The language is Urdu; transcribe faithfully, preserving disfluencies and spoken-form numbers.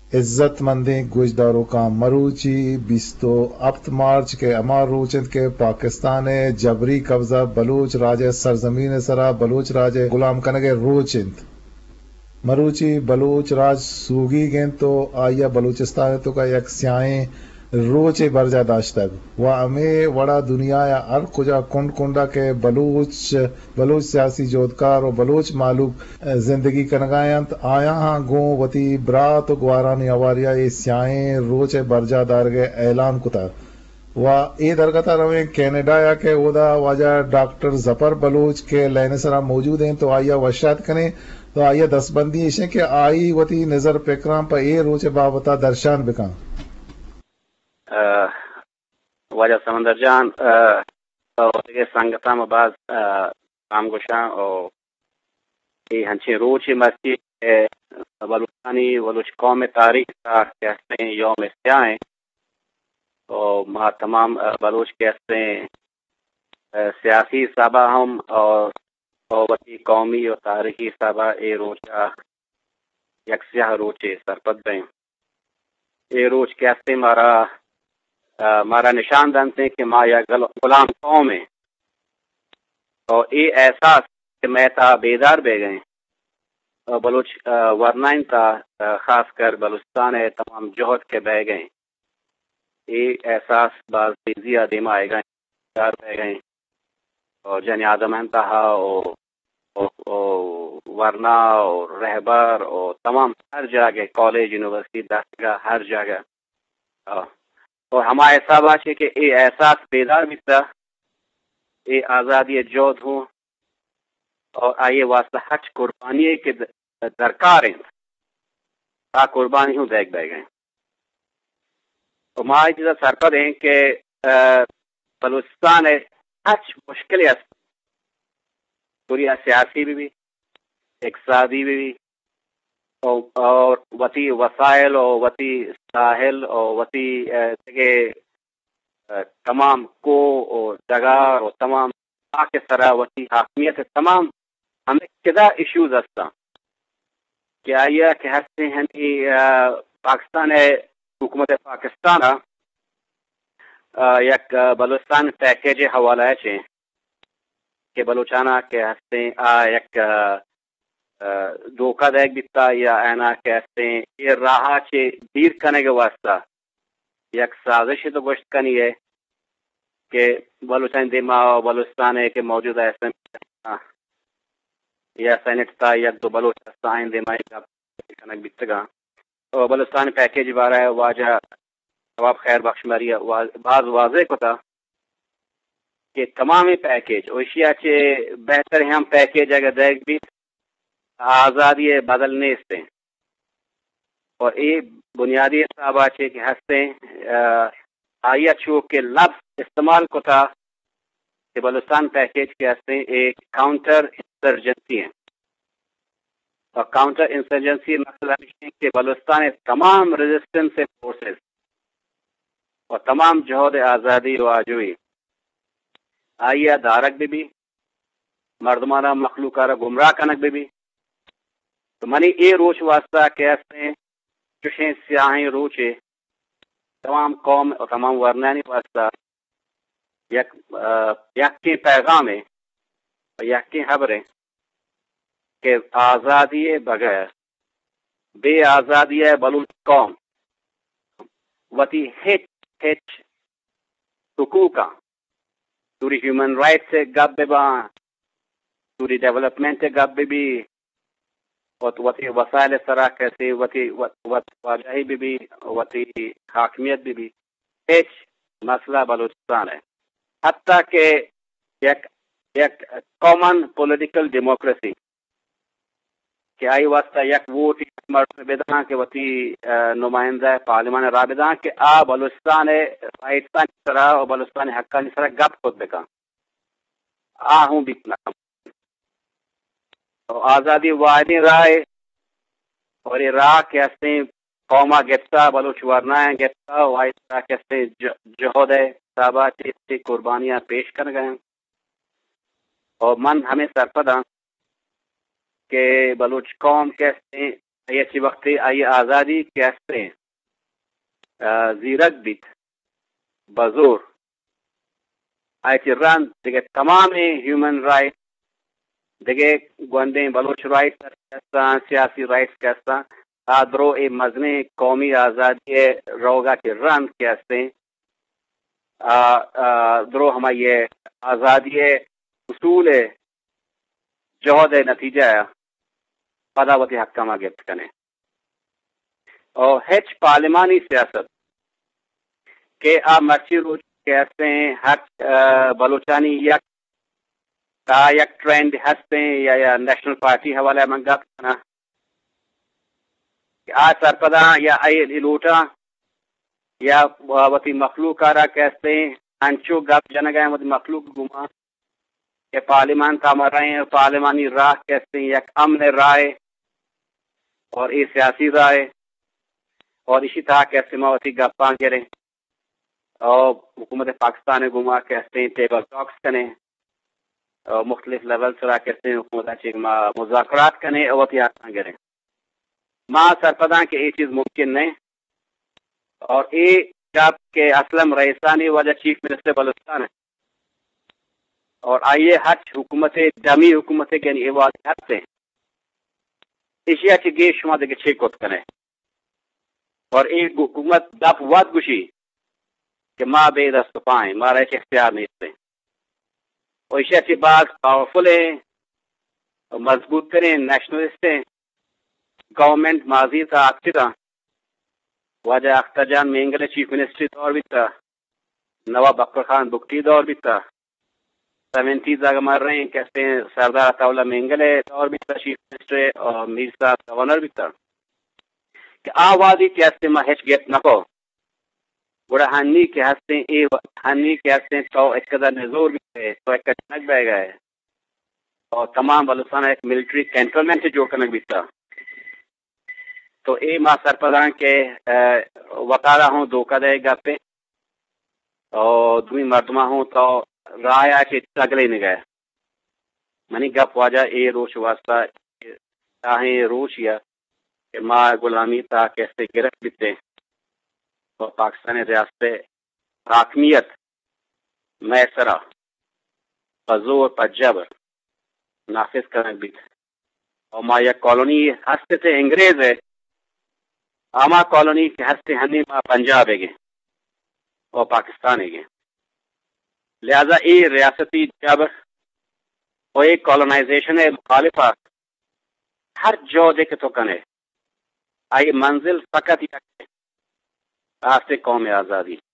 عزت مندیں گوجداروں کا مروچی بیستو ابت مارچ کے اما روچند کے پاکستان جبری قبضہ بلوچ راج سرزمین سرا بلوچ راج غلام کنگے روچند مروچی بلوچ راج سوگی گین تو آیا بلوچستان تو کا یک سیائیں روچے برجا داشتگ و ہمیں وڑا دنیا یا ار کجا کنڈ کنڈا کے بلوچ بلوچ سیاسی جودکار و بلوچ معلوم زندگی کنگایانت آیا ہاں گوں وتی برات و گوارانی آواریا یہ سیائیں روچے برجا دارگے اعلان کتا و اے درگتا رویں کینیڈا یا کہ اودا واجہ ڈاکٹر ظفر بلوچ کے لینے سرا موجود ہیں تو آیا وشات کنے تو آیا دس بندی ایشیں کہ آئی وتی نظر پکرام پا اے روچے بابتا درشان بکاں واجہ سمندر جان دیگه سنگتا ما باز کام گوشان اور یہ ہنچے روچ مرسی بلوچانی بلوچ قوم تاریخ کا کہتے ہیں یوم سیاہیں اور ما تمام بلوچ کہتے ہیں سیاسی صحابہ ہم اور وطی قومی اور تاریخی صحابہ اے روچا یک سیاہ روچے سرپد بیں اے روچ کہتے مارا مارا نشان دانتے ہیں کہ ما یا غلام قوم ہے اور اے احساس کہ میں تا بیدار بے گئے بلوچ ورنائن تا خاص کر بلوچستان ہے تمام جوہد کے بہ گئے اے احساس باز تیزی آدم آئے گئے بیدار بے گئے اور جن آدم انتہا اور ورنا اور رہبر اور تمام ہر جگہ کالج یونیورسٹی دستگاہ ہر جگہ اور ہمارا حساب ہے کہ اے احساس بیدار بھی تھا اے آزادی جود ہوں اور آئیے واسطہ حج قربانی کے درکار ہیں آ قربانی ہوں دیکھ بے گئے اور ہماری چیزیں سرپد ہیں کہ بلوچستان ہے حج مشکل ہے پوری سیاسی بھی بھی اقتصادی بھی بھی اور وطی وسائل اور وطی ساحل اور وطی جگہ تمام کو اور جگہ اور تمام کے سرا وطی حاکمیت تمام ہمیں کدا ایشوز ہستا کیا یہ کہ ہستے ہیں پاکستان ہے حکومت پاکستان یک بلوچستان پیکیج حوالہ ہے کہ بلوچانہ کے ہستے آ یک دھوکہ دیکھ بیتا یا اینا کہتے ہیں یہ راہا چھے دیر کرنے کے واسطہ یک سازش تو گوشت کنی ہے کہ بلوچستان دیما و بلوچستان ہے کہ موجودہ اسم یا سینٹ تا یک دو بلوچستان دیما کنک بیتگا اور بلوچستان پیکیج بارا ہے واجہ جواب خیر بخش مری بعض واضح کو تھا کہ تمامی پیکیج اوشیا چھے بہتر ہیں ہم پیکیج اگر دیکھ بھی آزادی بدلنے سے اور یہ بنیادی صحابہ چھے کہ ہستے آئیہ چھو کے لفظ استعمال کو تھا کہ بلوچستان پیکیج کے ہستے ایک کاؤنٹر انسرجنسی ہے اور کاؤنٹر انسرجنسی مطلب ہے کہ بلوچستان تمام ریزسٹنس فورسز اور تمام جہود آزادی و آجوئی آئیہ دارک بھی بھی مردمانہ مخلوقارہ گمراہ کنک بھی بھی تو منی اے روچ واسطہ کہتے ہیں چشیں سیاہیں روچے تمام قوم اور تمام ورنانی واسطہ یک یک کے پیغام ہے اور یک کی خبر ہے کہ آزادی بغیر بے آزادی بلوچ قوم وتی ہچ ہچ حقوقا توری ہیومن رائٹ سے گپ بے با توری ڈیولپمنٹ سے گپ بے بھی وتی وسائل سرا کیسے وتی واجہی بھی بھی وتی حاکمیت بھی بھی ہچ مسئلہ بلوچستان ہے حتیٰ کہ یک یک کامن پولیٹیکل ڈیموکریسی کہ آئی واسطہ یک ووٹ مرد بیدان کے وتی نمائندہ پارلیمان رابطان کہ آ بلوچستان رائٹان سرا اور بلوچستان حقانی سرا گپ خود بکا آ ہوں بکنا آزادی واحدی رائے اور یہ راہ کہتے ہیں قوما گفتا بلوچ ورنائیں گفتا واحد راہ کہتے جہود ہے صحابہ چیزی قربانیاں پیش کر گئے اور من ہمیں سرپدہ کہ بلوچ قوم کہتے ہیں ای چی وقتی ای آزادی کیستے زیرک بیت بزور ای چی ران دیگه تمام ہیومن رائٹ دیگه گوندیں بلوچ رائٹ کہستان سیاسی رائٹ کہستان آدرو ای مزنے قومی آزادی روگا کے ران کہستے درو ہمیں یہ آزادی اصول جہد نتیجہ پداوتی حکامہ گفت کنے اور ہچ پارلیمانی سیاست کہ آ مرچی روچ کہتے ہیں ہر بلوچانی یک تا یک ٹرینڈ ہستے ہیں یا یا نیشنل پارٹی حوالہ من گفت کنا کہ آ سرپدا یا ای لوٹا یا وتی مخلوق آرہ کہتے ہیں انچو گپ جنگائیں وتی مخلوق گما کہ پارلیمان کا رہے ہیں پارلیمانی راہ کہتے ہیں یک امن رائے اور یہ سیاسی رائے اور اسی طرح کہتے ہیں وتی گپاں گریں اور حکومت پاکستان گما کہتے ہیں ٹیبل ٹاکس کریں اور مختلف لیول سرا کہتے ہیں حکومت مذاکرات کریں اور وتی حقاں گریں ماں سرپداں کہ یہ چیز ممکن نہیں اور یہ جب کہ اسلم رئیسانی وجہ چیف منسٹر بلوچستان ہے اور آئیے ہچ حکومت جمی حکومت یعنی یہ واضح حد سے اشیاء چی گے شما دے چھ کوت کریں اور ایک حکومت دپ واد گوشی کہ ماں بے دست پائیں مارا ایک اختیار نہیں سے اور اشیاء چی بعض پاورفل ہیں اور مضبوط کریں نیشنلسٹ ہیں گورنمنٹ ماضی تا اکثر واجہ اختر جان مینگل چیف منسٹری دور بھی تھا نواب اکبر خان بکٹی دور بھی تھا سیونٹیز اگر مر رہے ہیں کہتے ہیں سردار عطاءاللہ مینگل دور بھی تھا چیف منسٹر اور میر صاحب گورنر بھی تھا کہ آوازی کہتے ہیں ہیچ گیت نکو بڑا ہنی کے ہستے ہیں اے ہنی کے ہستے ہیں تو ایک قدر نزور بھی تھے تو ایک کچنک بہ گئے اور تمام بلوچستان ایک ملٹری کینٹونمنٹ سے جوڑ کرنے بھی تھا تو اے ماں سرپران کے وطارہ ہوں دھوکہ دے گا پہ اور دوئی مردمہ ہوں تو رایا کے تگلے نہیں گئے منی گپ واجہ اے روش واسطہ تاہیں روش یا کہ ماں غلامی تا کیسے گرفت بیتے اور پاکستانی ریاست حاکمیت میسرہ پزور پجبر نافذ کرنے بیتے اور ماں یک کالونی ہستے تھے انگریز ہے آما کالونی کے ہستے ہنی ماں پنجاب ہے گے اور پاکستان ہے گے لہذا یہ ریاستی جبر اور ایک کالونائزیشن ہے مخالفہ ہر جو دیکھ تو کنے آئی منزل فقط یک آستے قوم آزادی